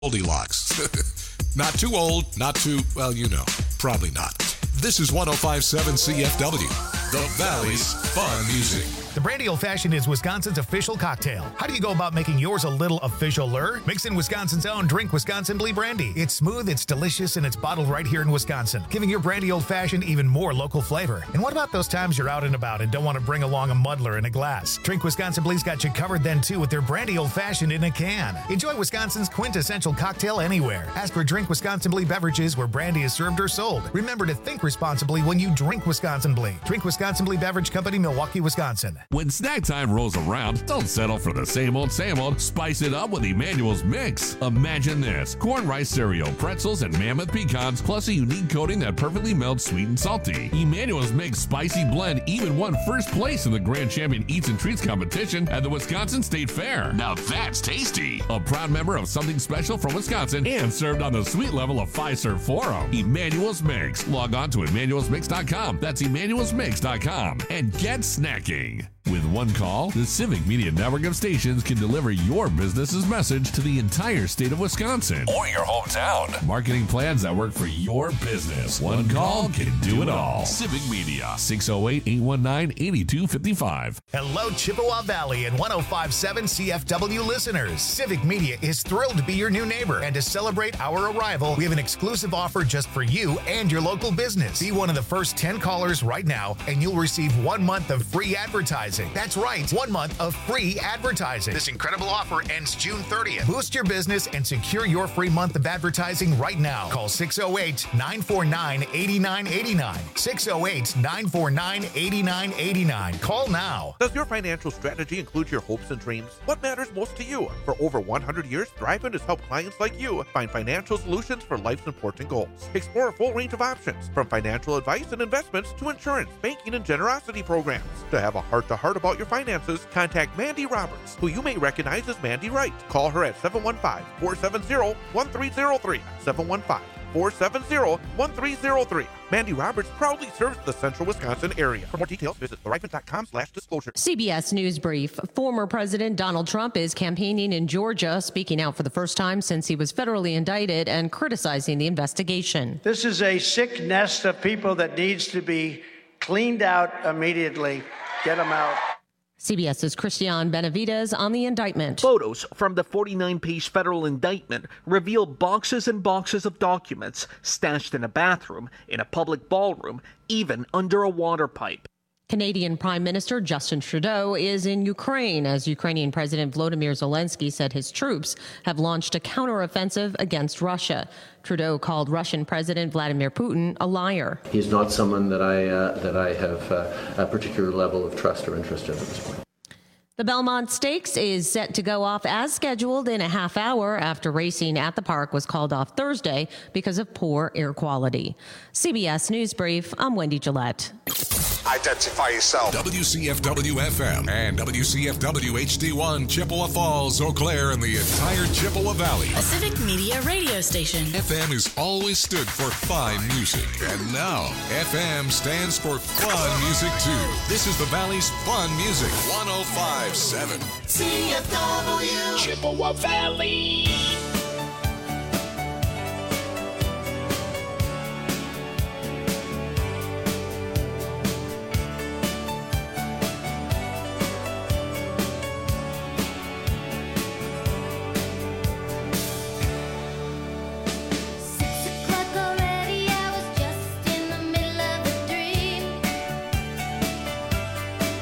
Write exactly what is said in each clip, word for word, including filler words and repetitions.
Goldilocks. Not too old, not too, well, you know, probably not. This is one oh five point seven C F W, the Valley's fun music. The Brandy Old Fashioned is Wisconsin's official cocktail. How do you go about making yours a little official-er? Mix in Wisconsin's own Drink Wisconsin Blee Brandy. It's smooth, it's delicious, and it's bottled right here in Wisconsin, giving your Brandy Old Fashioned even more local flavor. And what about those times you're out and about and don't want to bring along a muddler in a glass? Drink Wisconsin Blee's got you covered then, too, with their Brandy Old Fashioned in a can. Enjoy Wisconsin's quintessential cocktail anywhere. Ask for Drink Wisconsin Blee beverages where brandy is served or sold. Remember to think responsibly when you drink Wisconsin Blee. Drink Wisconsin Blee Beverage Company, Milwaukee, Wisconsin. When snack time rolls around, don't settle for the same old, same old. Spice it up with Emmanuel's Mix. Imagine this: corn rice cereal, pretzels, and mammoth pecans, plus a unique coating that perfectly melts sweet and salty. Emmanuel's Mix Spicy Blend even won first place in the Grand Champion Eats and Treats competition at the Wisconsin State Fair. Now that's tasty. A proud member of Something Special from Wisconsin and served on the sweet level of Fiserv Forum. Emmanuel's Mix. Log on to emmanuels mix dot com. That's emmanuels mix dot com. And get snacking. With one call, the Civic Media network of stations can deliver your business's message to the entire state of Wisconsin or your hometown. Marketing plans that work for your business. One call can do it all. Civic Media, six oh eight, eight one nine, eight two five five. Hello, Chippewa Valley and one oh five point seven C F W listeners. Civic Media is thrilled to be your new neighbor, and to celebrate our arrival, we have an exclusive offer just for you and your local business. Be one of the first ten callers right now, and you'll receive one month of free advertising. That's right, one month of free advertising. This incredible offer ends June thirtieth. Boost your business and secure your free month of advertising right now. Call six oh eight, nine four nine, eight nine eight nine. six oh eight, nine four nine, eight nine eight nine. Call now. Does your financial strategy include your hopes and dreams? What matters most to you? For over one hundred years, Thrivent has helped clients like you find financial solutions for life's important goals. Explore a full range of options, from financial advice and investments to insurance, banking, and generosity programs. To have a heart-to-heart about your finances, contact Mandy Roberts, who you may recognize as Mandy Wright. Call her at seven one five, four seven zero, one three zero three, seven one five, four seven zero, one three zero three. Mandy Roberts proudly serves the central Wisconsin area. For more details, visit thrivent.com slash disclosure. C B S News Brief. Former President Donald Trump is campaigning in Georgia, speaking out for the first time since he was federally indicted and criticizing the investigation. This is a sick nest of people that needs to be cleaned out immediately. Get them out. CBS's Christian Benavides on the indictment. Photos from the forty-nine page federal indictment reveal boxes and boxes of documents stashed in a bathroom, in a public ballroom, even under a water pipe. Canadian Prime Minister Justin Trudeau is in Ukraine as Ukrainian President Volodymyr Zelensky said his troops have launched a counteroffensive against Russia. Trudeau called Russian President Vladimir Putin a liar. He's not someone that I uh, that I have uh, a particular level of trust or interest in at this point. The Belmont Stakes is set to go off as scheduled in a half hour after racing at the park was called off Thursday because of poor air quality. C B S News Brief, I'm Wendy Gillette. Identify yourself. W C F W F M and W C F W H D one, Chippewa Falls, Eau Claire, and the entire Chippewa Valley. A Civic Media radio station. F M has always stood for fine music. And now, F M stands for fun music, too. This is the Valley's fun music. one oh five point seven. C F W. Chippewa Valley.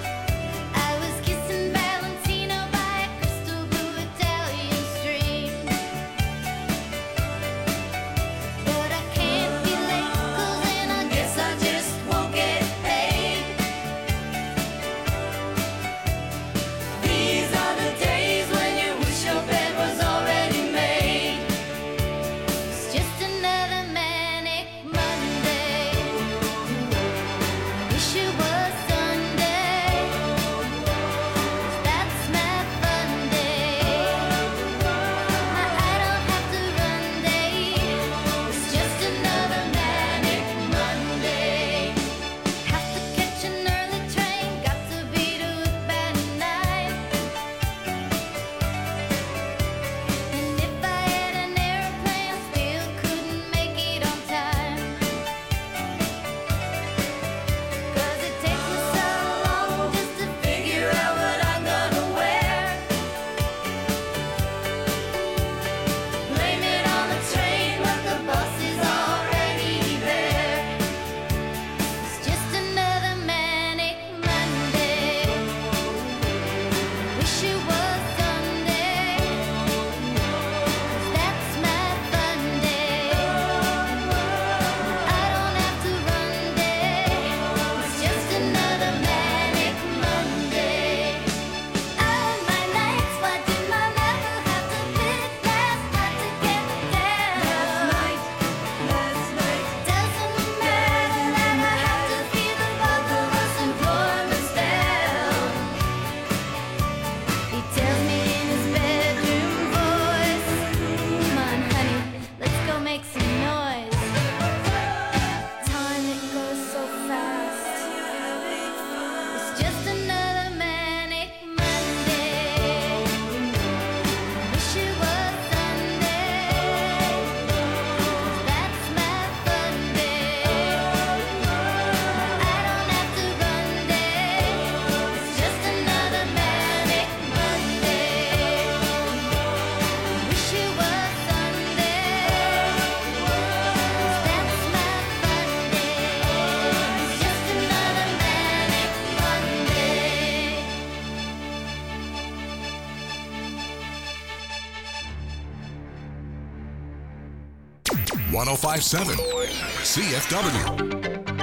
I was kissing Valentino by a crystal blue Italian stream. one oh five point seven C F W.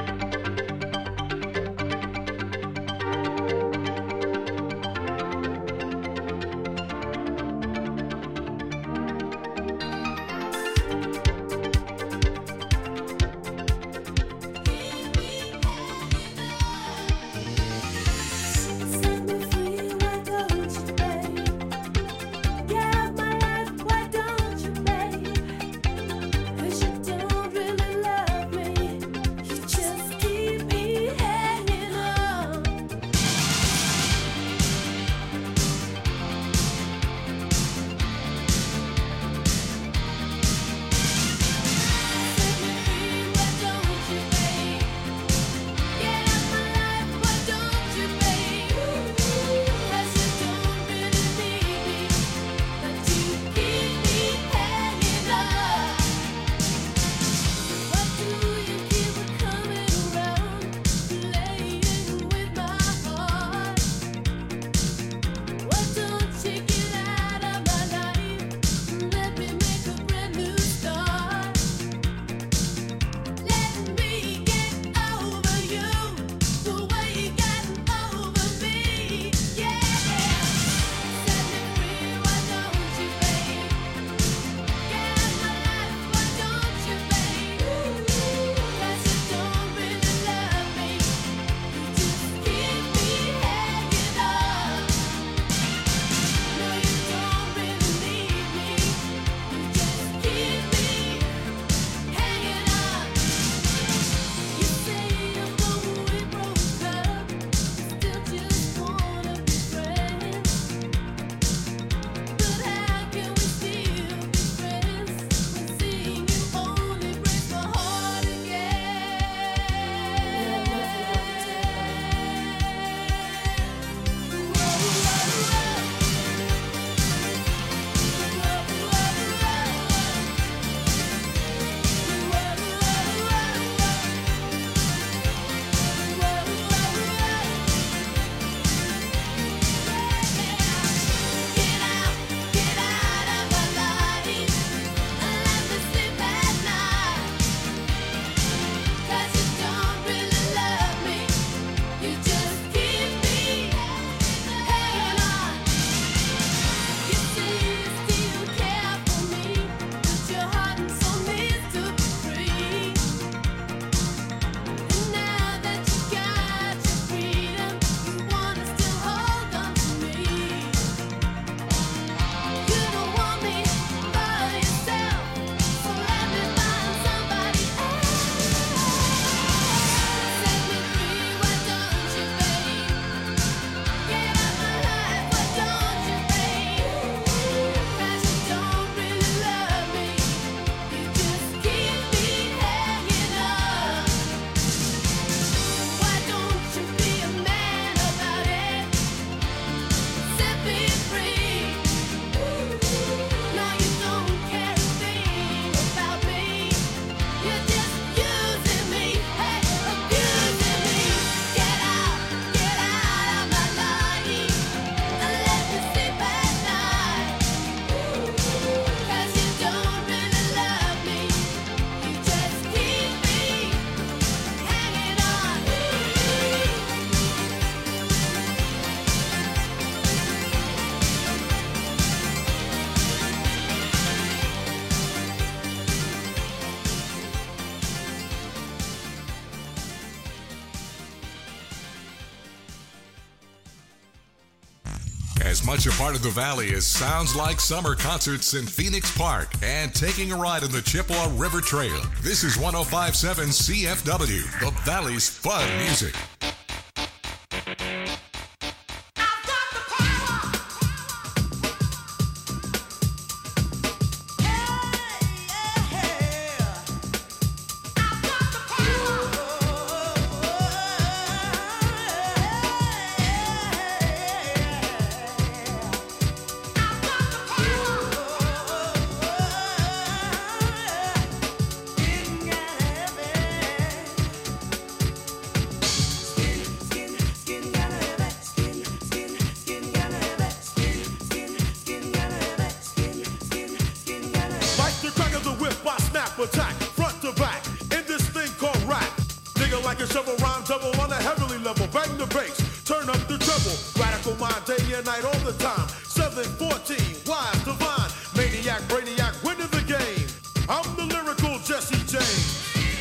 As much a part of the Valley as sounds like summer concerts in Phoenix Park and taking a ride on the Chippewa River Trail. This is one oh five point seven C F W, the Valley's fun music. rap attack, front to back, in this thing called rap. Nigga like a shovel, rhyme double on a heavenly level. Bang the bass, turn up the treble. Radical mind, day and night, all the time. seven fourteen, wise, divine, maniac, brainiac, winning the game. I'm the lyrical Jesse James.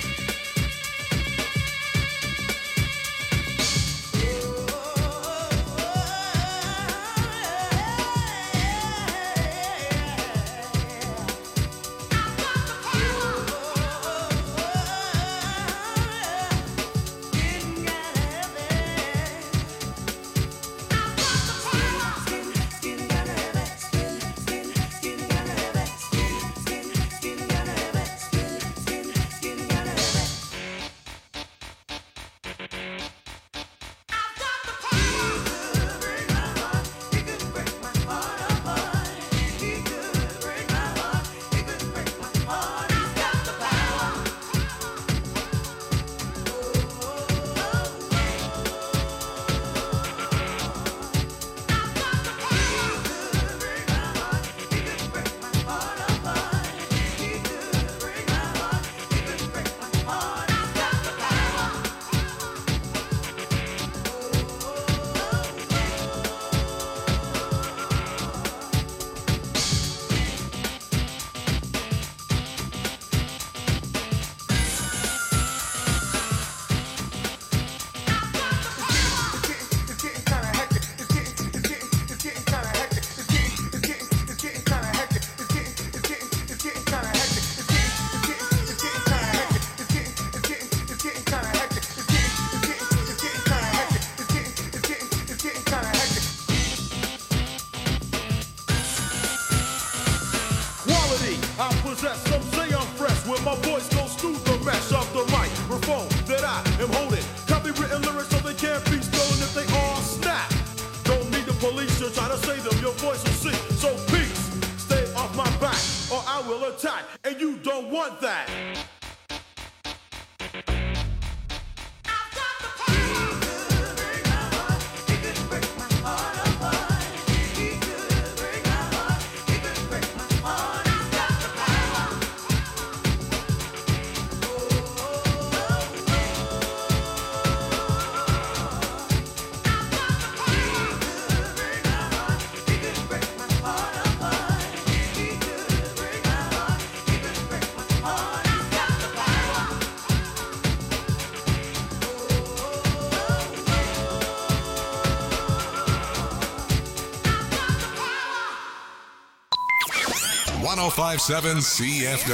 one oh five point seven C F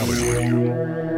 W.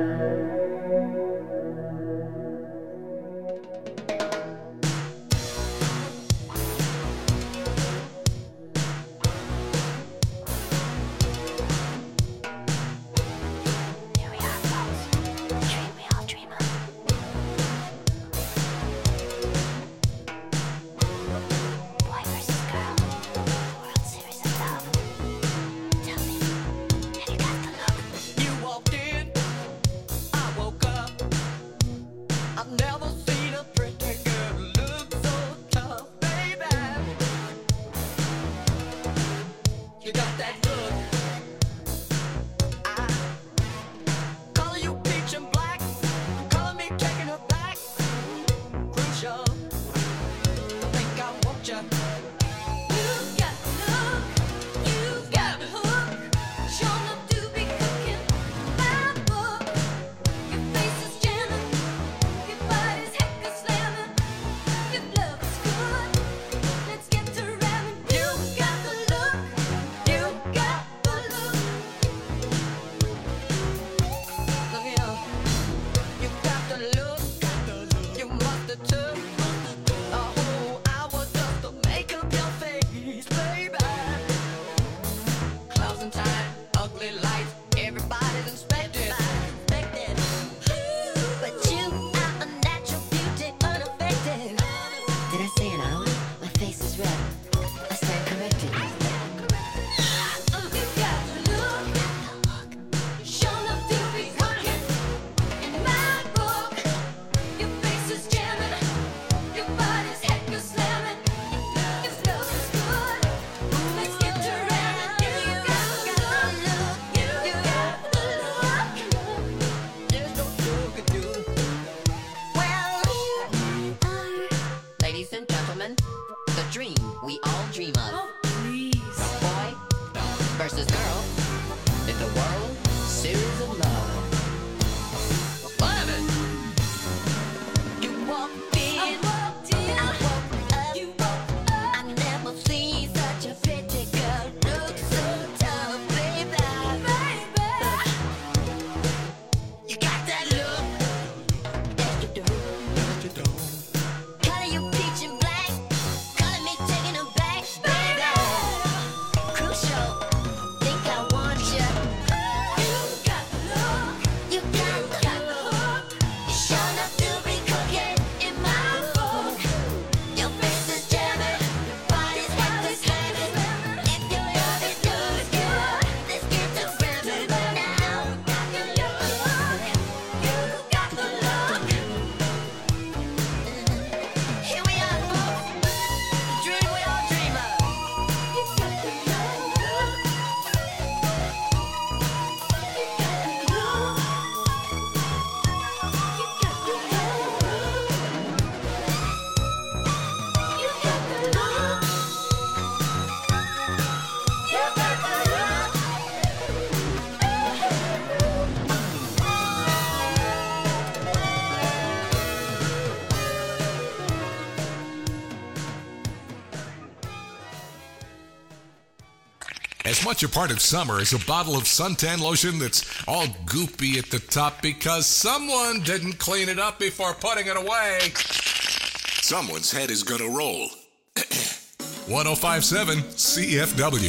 As much a part of summer as a bottle of suntan lotion that's all goopy at the top because someone didn't clean it up before putting it away. Someone's head is gonna roll. one oh five point seven C F W.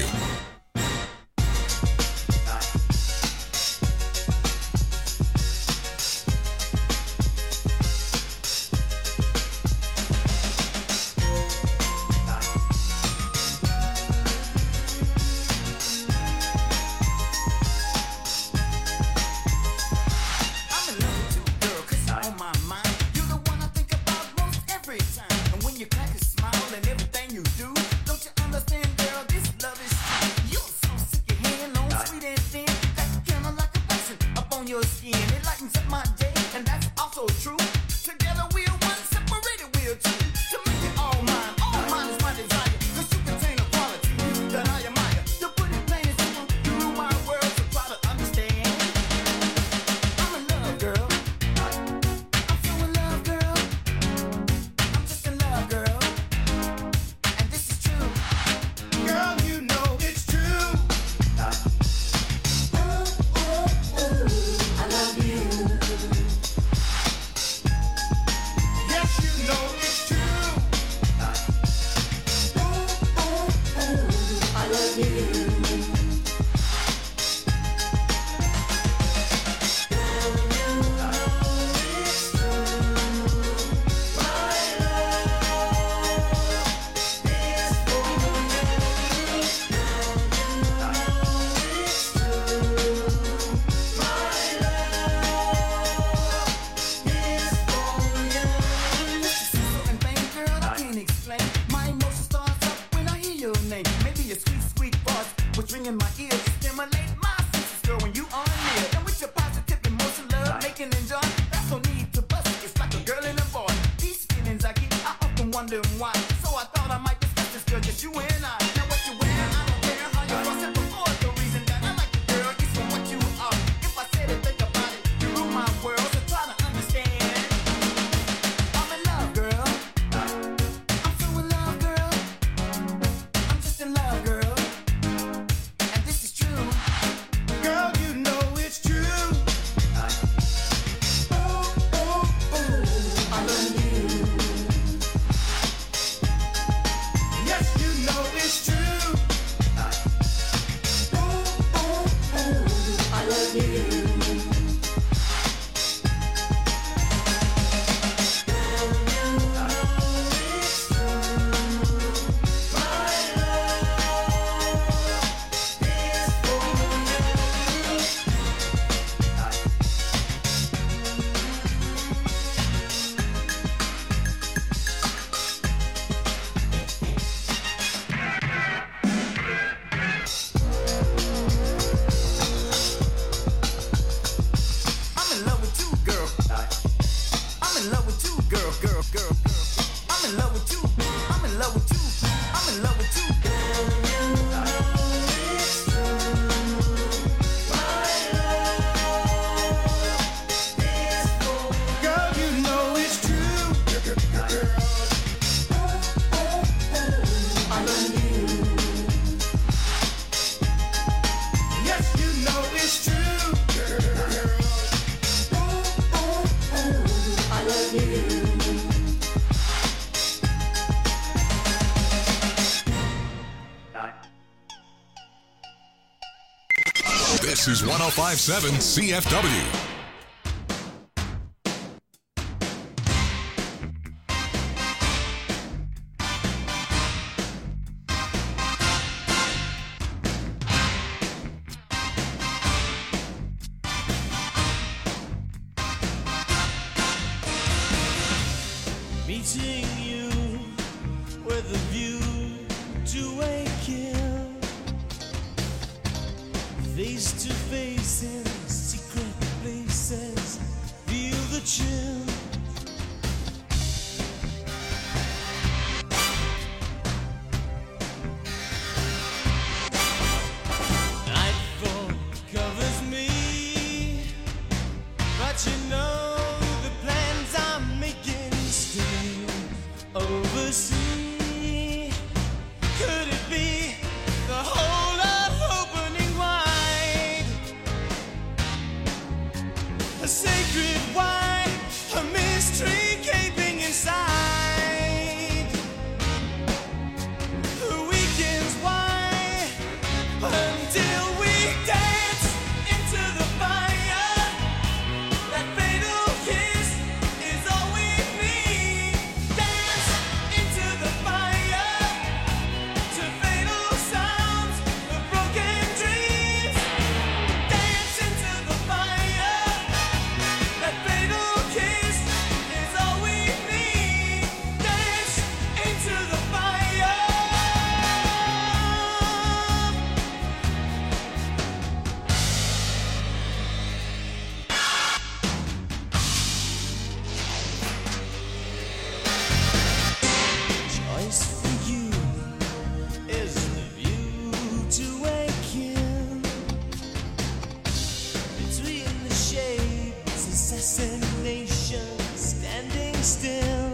This is one oh five point seven C F W. Meeting you with a view to a kill, face to face in secret places, feel the chill. Nightfall covers me, but you know oversea. Could it be the whole of hope a sacred wine, a mystery gaping inside. The weekends why until we dance into the fire. That fatal kiss is all we need. Dance into the fire to fatal sounds of broken dreams. Dance into the fire. That fatal kiss is all we need. Dance into the fire. Choice for you is the view to waken between the shades, assassination, standing still.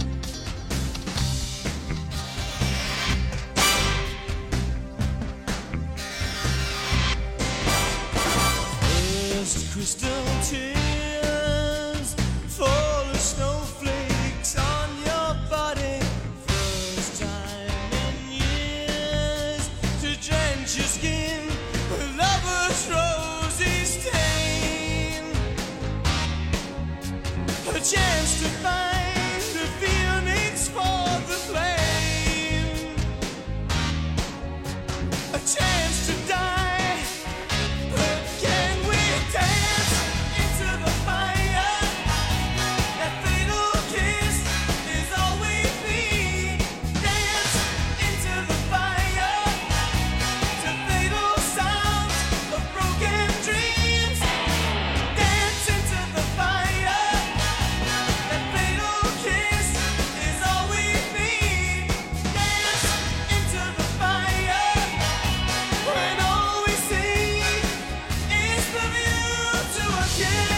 First crystal tears fall as snowflakes on your body. First time in years to drench your skin with lover's rosy stain. A chance to find the feelings for the flame. A chance to die, but can we dance into the fire? That fatal kiss is all we need. Dance into the fire to fatal sounds of broken dreams. Dance into the fire. That fatal kiss is all we need. Dance into the fire when all we see is the view to a kill.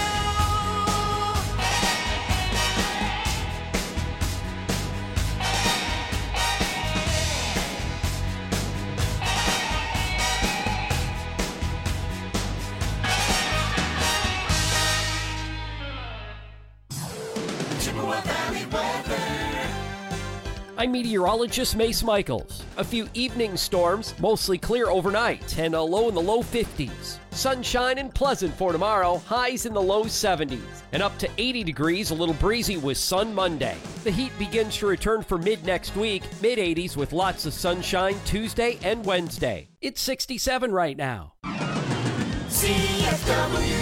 I'm meteorologist Mace Michaels. A few evening storms, mostly clear overnight, and a low in the low fifties. Sunshine and pleasant for tomorrow, highs in the low seventies. And up to eighty degrees, a little breezy with sun Monday. The heat begins to return for mid next week, mid eighties with lots of sunshine Tuesday and Wednesday. It's sixty-seven right now. C F W.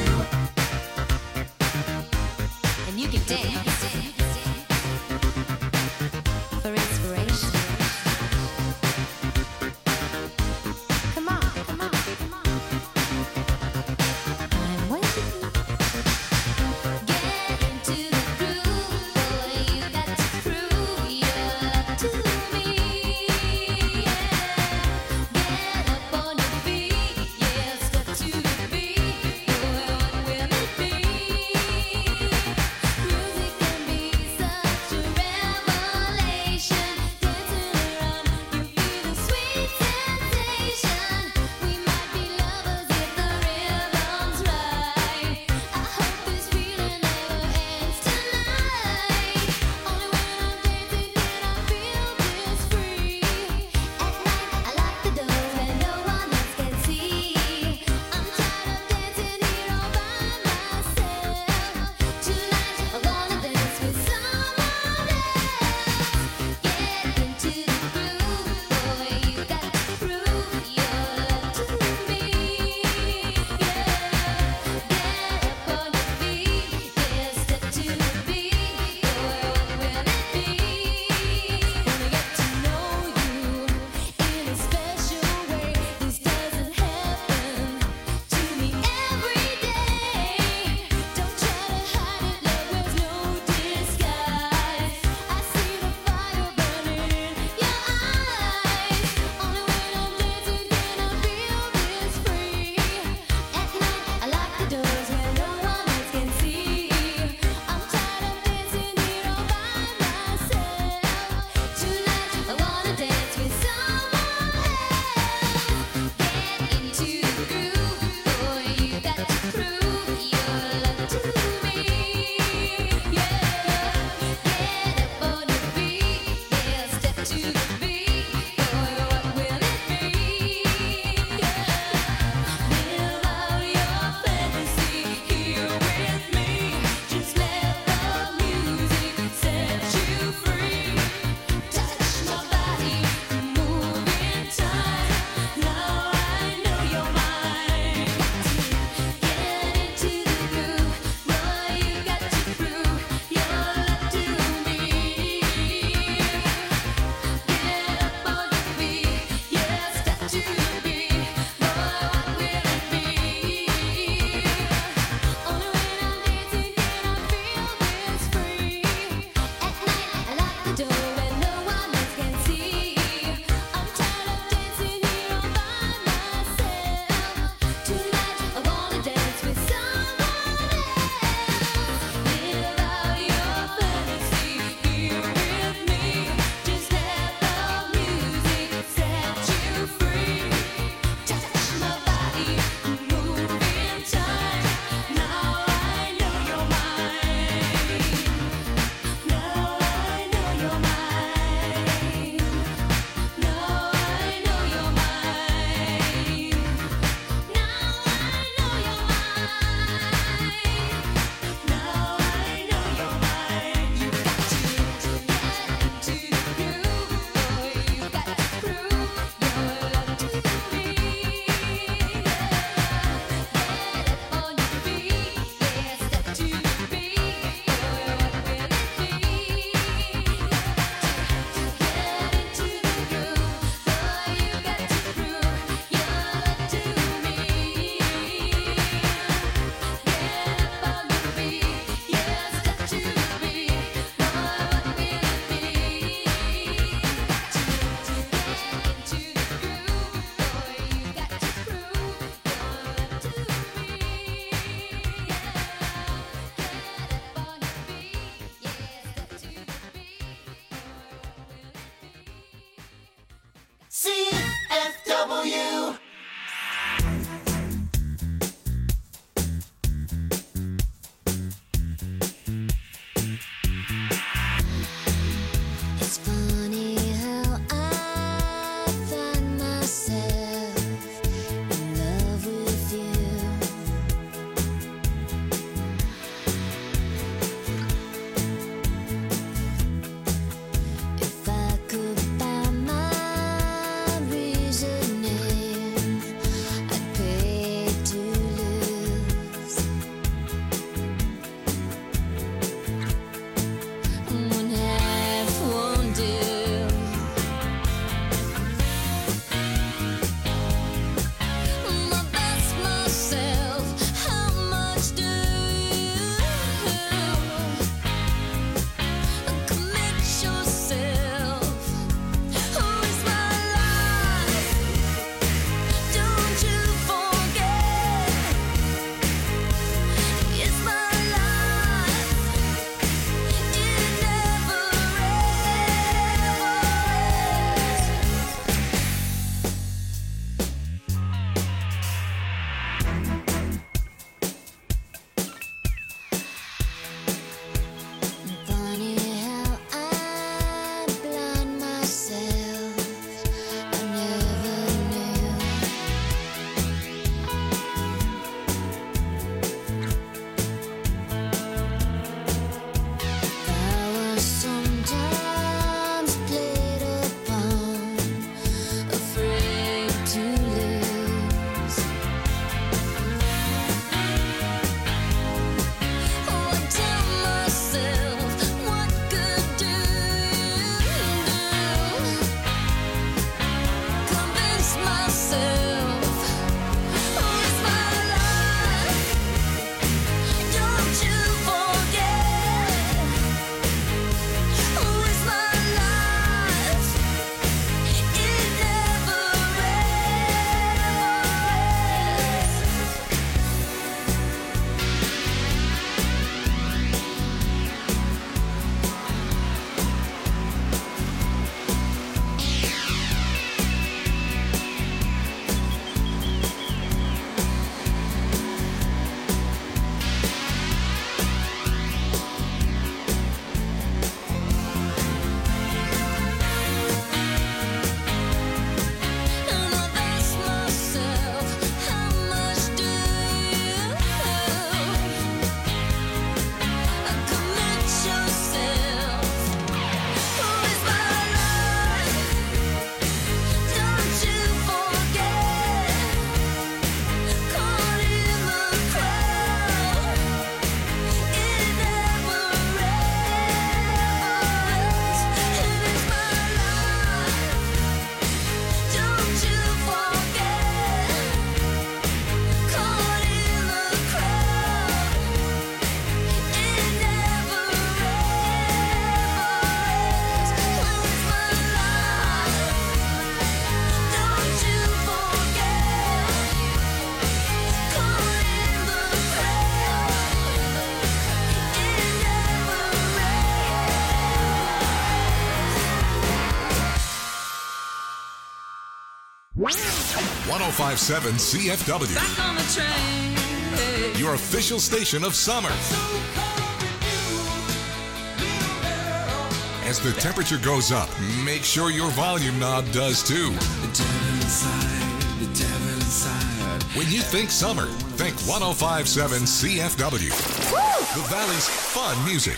And you can dance for inspiration. Come on, come on, come on. I'm waiting. Get into the groove, boy. You got to prove your love to me. Yeah. Get up on your feet, yeah. Step to the beat, boy. What will it be? Music and one oh five point seven C F W. Back on the train. Hey. Your official station of summer. As the temperature goes up, make sure your volume knob does too. The devil inside, the devil inside. When you think summer, think one oh five point seven C F W. The Valley's fun music.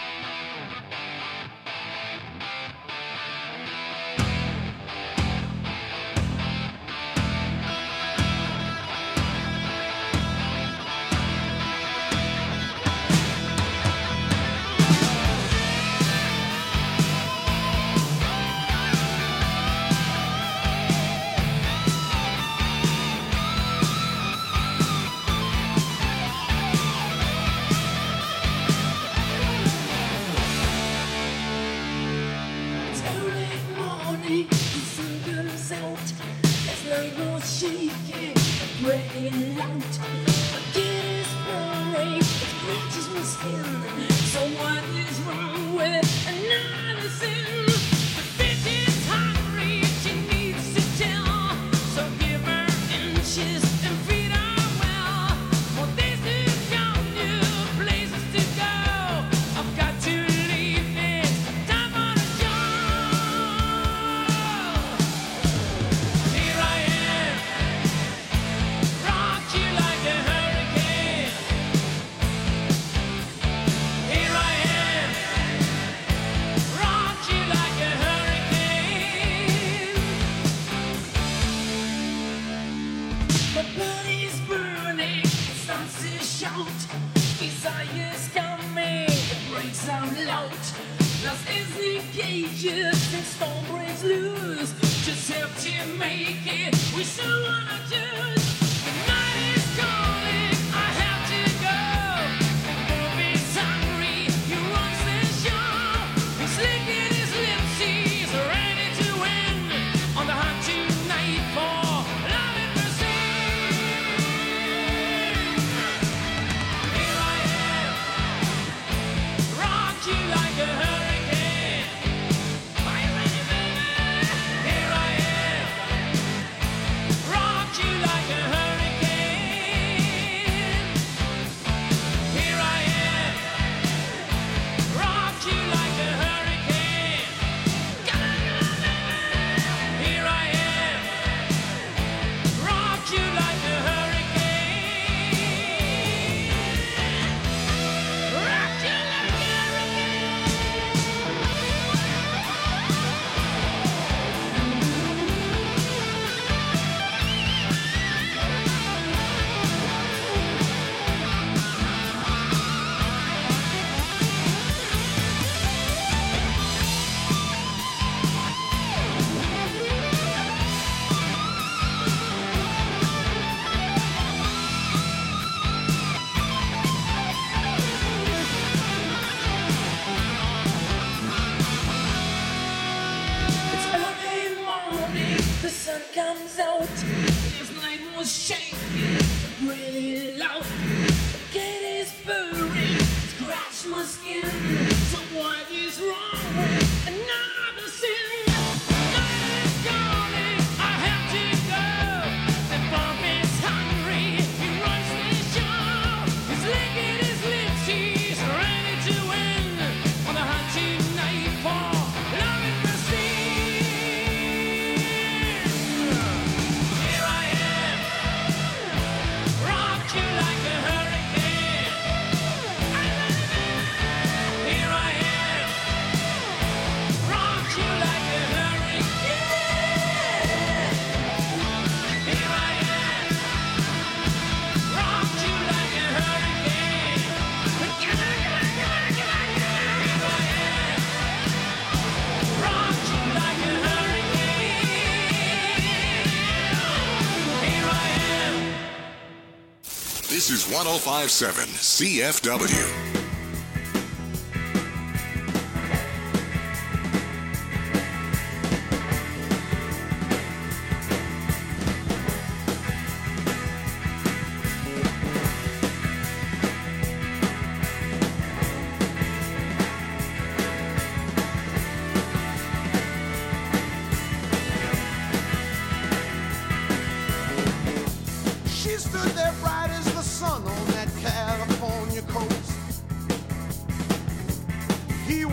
This is one oh five point seven C F W.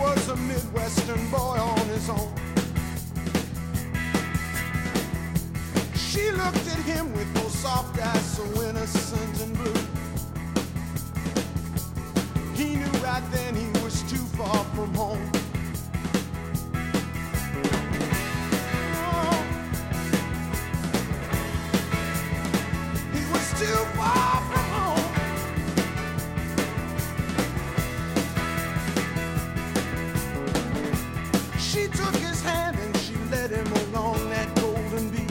was a Midwestern boy on his own. She looked at him with those soft eyes so innocent and blue. He knew right then he was too far from home. Oh, he was too far from home. She took his hand and she led him along that golden beach.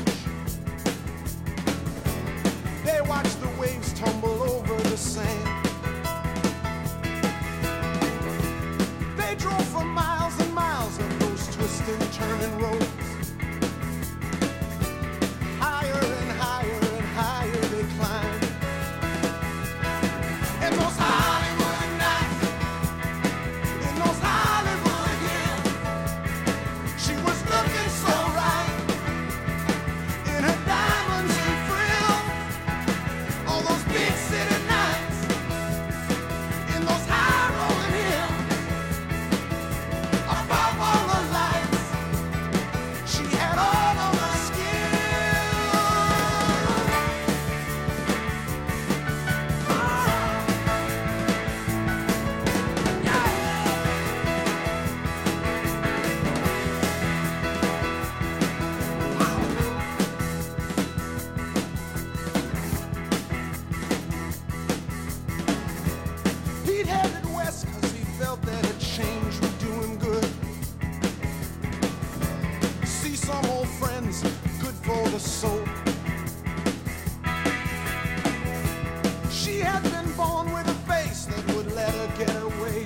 They watched the waves tumble over the sand. They drove for miles and miles of those twisting, turning roads. Higher and higher and higher they climbed. And those Hollywood nights, in those Hollywood hills, she was looking so right in her diamonds and frills. All those big city nights, in those high rolling hills, above all the lights, she had all of the He'd headed west cause he felt that a change would do him good. See some old friends, good for the soul. She had been born with a face that would let her get away.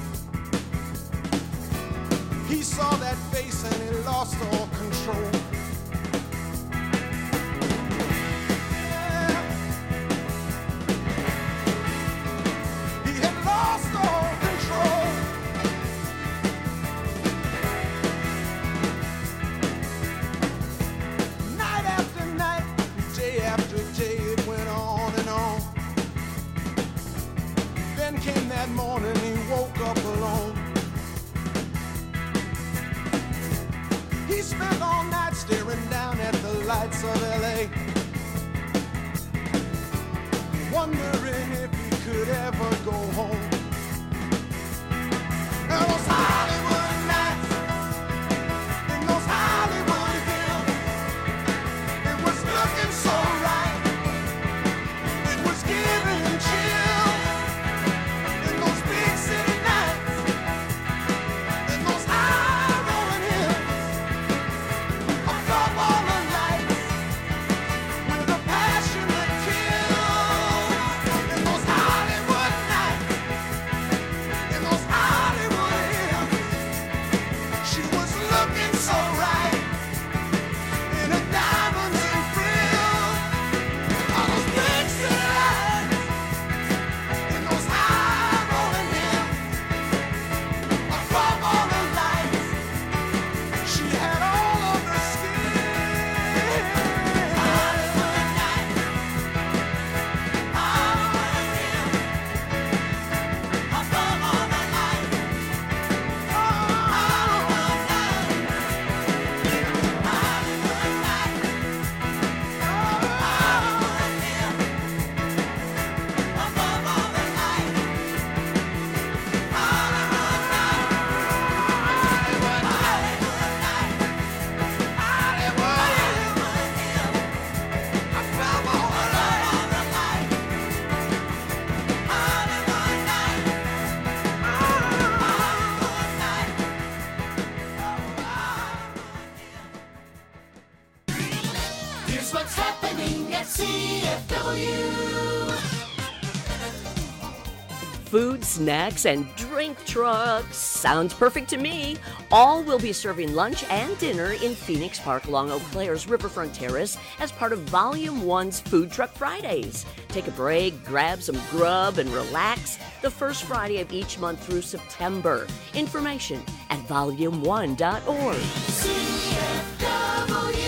He saw that face and he lost all control. He had lost all control. Night after night, day after day, it went on and on. Then came that morning, he woke up alone. He spent all night staring down at the lights of L A, wondering if he could ever go home. Now those Hollywood nights, in those Hollywood hills, it was looking so right, it was giving him chills. In those big city nights, in those high rolling hills, above all the lights, with a passion that kills. In those Hollywood nights, in those Hollywood hills, she was looking so right in her diamonds and frills. All those big city lights, in those high rolling hills, above all the lights, she had all of the skin. Hollywood nights, Hollywood hills, above all the lights. Hollywood nights, Hollywood nights, Hollywood hills, above all the lights. Hollywood nights, Hollywood, Hollywood nights, Hollywood hills, above all the lights. Hollywood nights, Here's what's happening at C F W. Food, snacks, and drink trucks. Sounds perfect to me. All will be serving lunch and dinner in Phoenix Park along Eau Claire's Riverfront Terrace as part of Volume one's Food Truck Fridays. Take a break, grab some grub, and relax the first Friday of each month through September. Information at volume one dot org. C F W.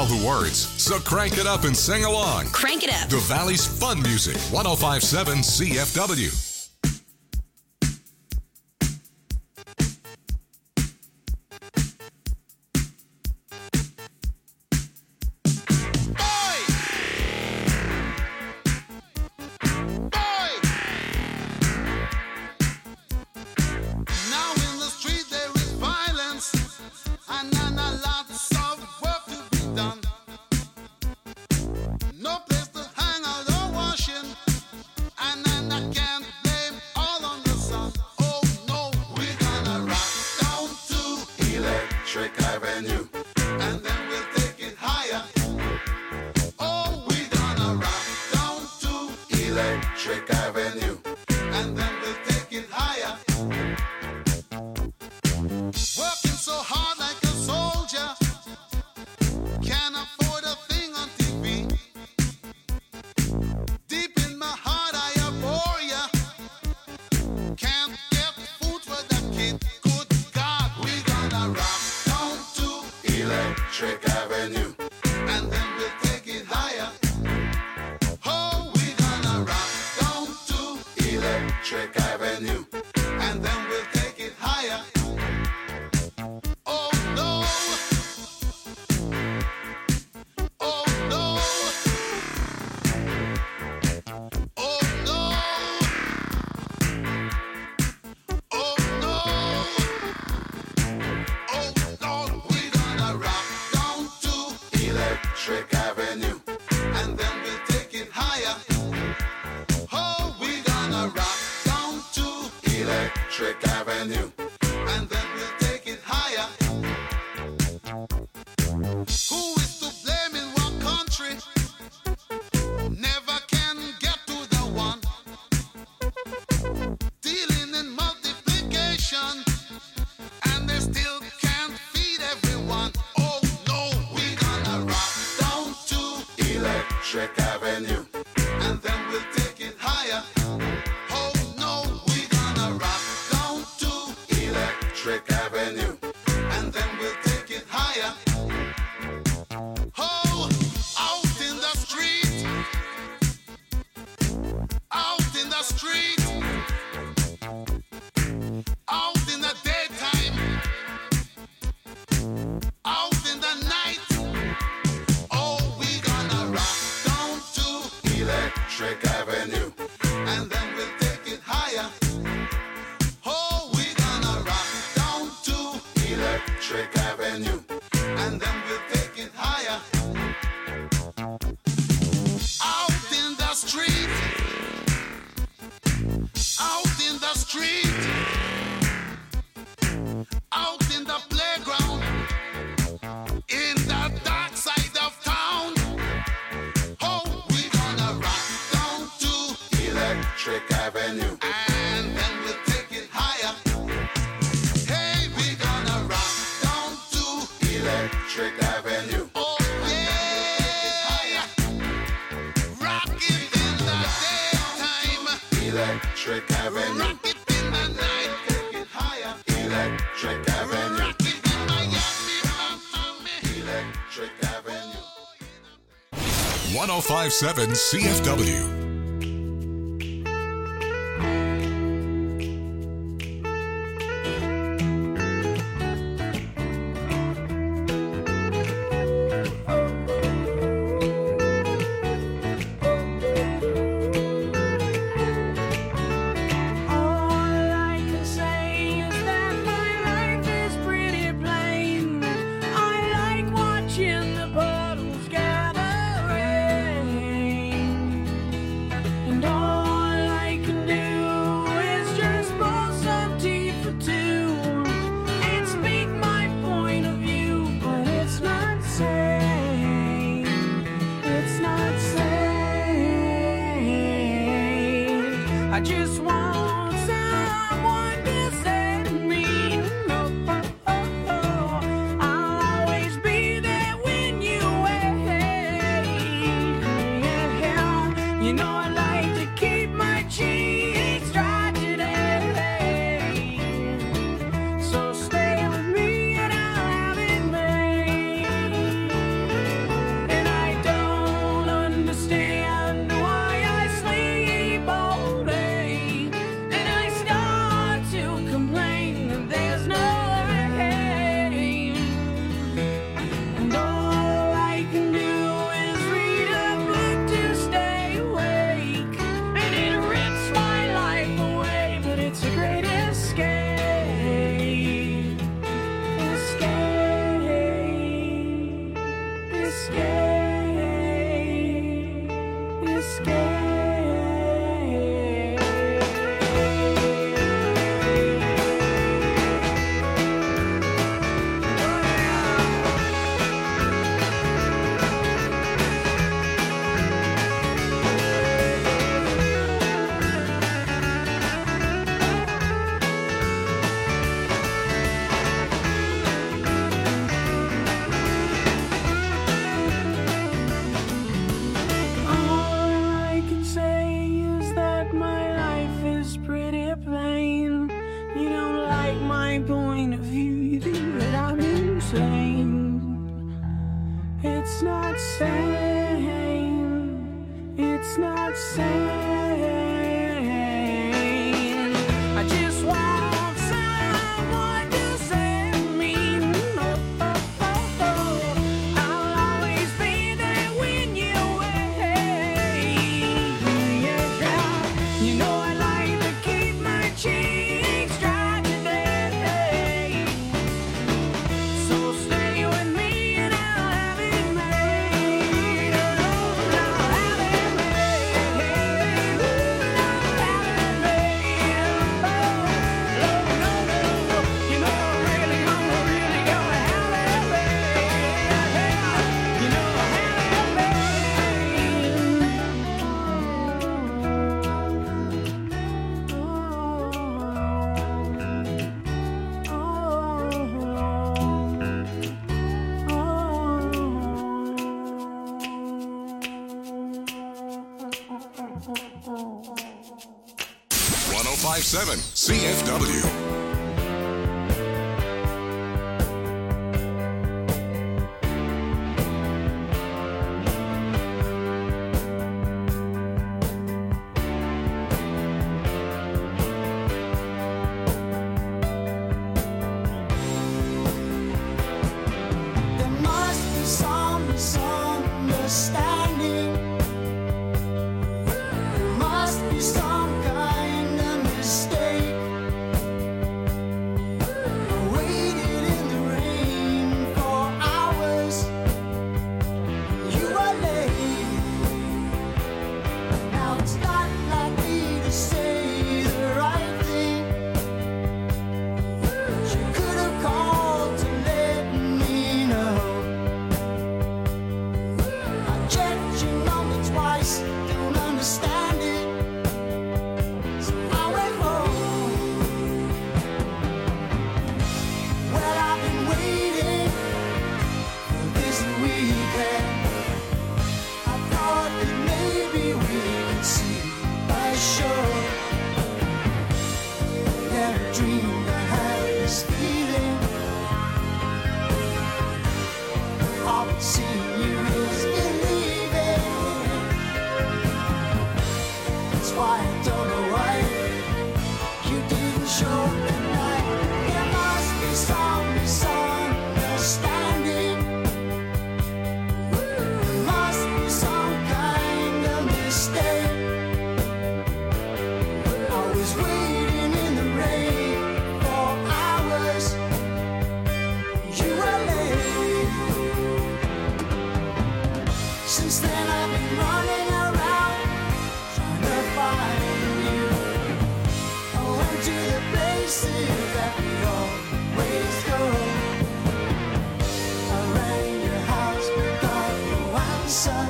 all the words, so crank it up and sing along. Crank it up. The Valley's fun music, one oh five point seven C F W. Now in the street there is violence, and then a lots of work to be done. No place to hang out or washing, and then I can't blame all on the sun. Oh no, we're gonna rock down to Electric Avenue, and then we'll take it higher. Oh, we're gonna rock down to Electric Avenue, and then we'll take it higher. Working so hard like a soldier, can't afford a thing on T V. Deep in my heart I abhor ya, can't get food for the kid. Good God, we gonna rock down to Electric Avenue, and then we'll take it higher. Oh, we gonna rock down to Electric Avenue, and then we'll take it higher. Oh no! Oh no! Oh no! Oh no! Oh no! We're gonna rock down to Electric Avenue, and then we'll take it higher. Oh, we're gonna rock down to Electric Avenue, and then we'll take it higher. Who is to blame in one country? Never can get to the one. Dealing in multiplication, and they still can't feed everyone. Oh no, we're gonna rock down to Electric Avenue, and then we'll take it higher. Oh no, we're gonna rock down to Electric Avenue, and then we'll take it higher. Oh, out in the street, out in the street, out in the daytime, out in the night. Oh, we gonna rock down to Electric Avenue, and then we'll take it higher. Oh, we gonna rock down to Electric Avenue, and then we'll take it higher. Out in the street, out in the street, out in the playground, in the dark side of town. Oh, we gonna rock down to Electric Avenue, and then we'll take it higher. Hey, we gonna rock down to Electric Avenue. Oh yeah, rock it in the daytime, Electric Avenue. Rock it in the night, take it higher, Electric Avenue. Rock it in Miami, Miami, Electric Avenue. one oh five point seven C F W. All I can say is that my life is pretty plain. I like watching the puddles gathering, and all I can do is just pull some teeth for two and speak my point of view, but it's not sane. It's not sane. I just want someone to save me. Oh, oh, oh, oh. I'll always be there when you wait. Yeah, you know I like to keep my cheeks dry today. So stay with me and I'll have it made. not sane. It's not sane. I just want someone to save me. Oh, oh, oh, oh. I'll always be there when you're away. Yeah, you know I like to keep my cheeks dry today. So stay with me and I'll have it made. I'll have it made. I'll have it made. Oh, no, no, no. You know I'm really gonna, really gonna have it made. You know I'll have one oh five point seven C F W. There must be some misunderstanding. There must be some kind of mistake. I waited in the rain for hours. You were late. Now it's not like me to say the right thing. She could have called to let me know. I checked your number twice, don't understand it. So I went home. Well, I've been waiting for this weekend. I thought that maybe we could see a show. Never dreamed I had this feeling. All I've seen you is believing. That's why I don't know why you didn't show tonight. There must be some misunderstanding. There must be some kind of mistake. I was waiting in the rain for hours. You were late. Since then I've been running around trying to find you. I went to the places that we always go. I rang your house but got no answer.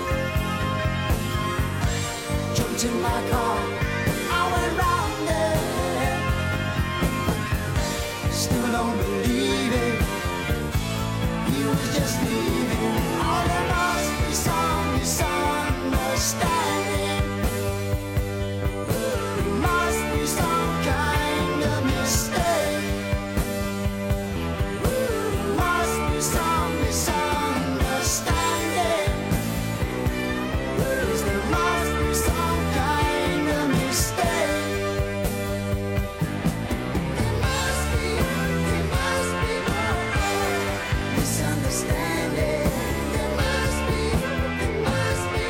Jumped in my car, I went round there. Still don't believe it. He was just leaving. Oh, there must be some misunderstanding. There must be some kind of mistake. There must be some misunderstanding. Yes, there must be some kind of mistake. There must be, there must be misunderstanding. There must be, there must be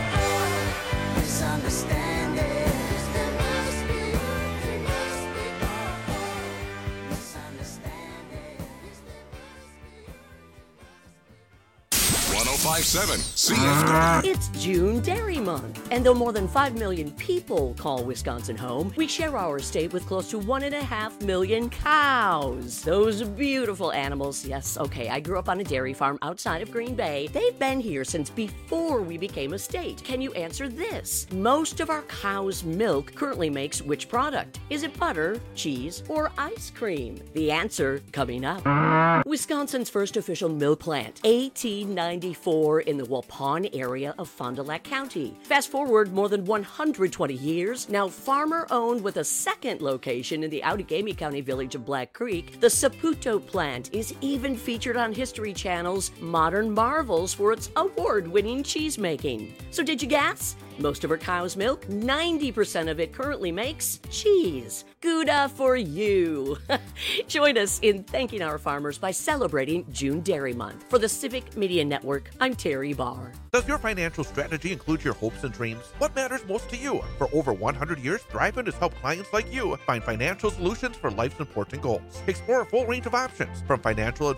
misunderstanding. There must be, there must be misunderstanding. one oh five point seven C F W. It's June Dairy Month, and though more than five million people call Wisconsin home, we share our state with close to one and a half million cows. Those beautiful animals. Yes, okay, I grew up on a dairy farm outside of Green Bay. They've been here since before we became a state. Can you answer this? Most of our cow's milk currently makes which product? Is it butter, cheese, or ice cream? The answer coming up. Wisconsin's first official milk plant, eighteen ninety-four. store in the Waupun area of Fond du Lac County. Fast forward more than one hundred twenty years, now farmer-owned with a second location in the Outagamie County village of Black Creek, the Saputo plant is even featured on History Channel's Modern Marvels for its award-winning cheese making. So did you guess? Most of her cow's milk, ninety percent of it currently makes cheese. Gouda for you. Join us in thanking our farmers by celebrating June Dairy Month. For the Civic Media Network, I'm Terry Barr. Does your financial strategy include your hopes and dreams? What matters most to you? For over one hundred years, Thrivein has helped clients like you find financial solutions for life's important goals. Explore a full range of options, from financial advice